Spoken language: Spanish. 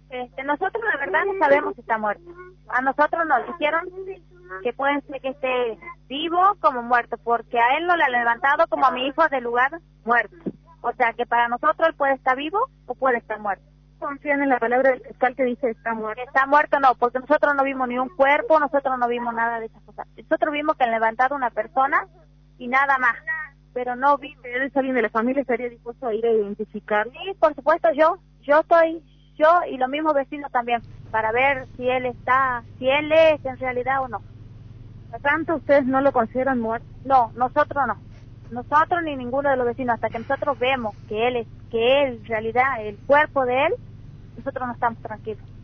Nosotros la verdad no sabemos si está muerto. A nosotros nos dijeron que puede ser que esté vivo como muerto, porque a él no le han levantado como a mi hijo del lugar muerto. O sea que para nosotros él puede estar vivo o puede estar muerto. ¿Confían en la palabra del fiscal que dice está muerto? Está muerto no, porque nosotros no vimos ni un cuerpo, nosotros no vimos nada de esas cosas. Nosotros vimos que han levantado una persona y nada más, pero no vimos. ¿Eres alguien de la familia estaría dispuesto a ir a identificarlo? Sí, por supuesto, yo y los mismos vecinos también, para ver si él es en realidad o no. ¿Por tanto ustedes no lo consideran muerto? No, nosotros no. Nosotros ni ninguno de los vecinos, hasta que nosotros vemos que él en realidad, el cuerpo de él, nosotros no estamos tranquilos.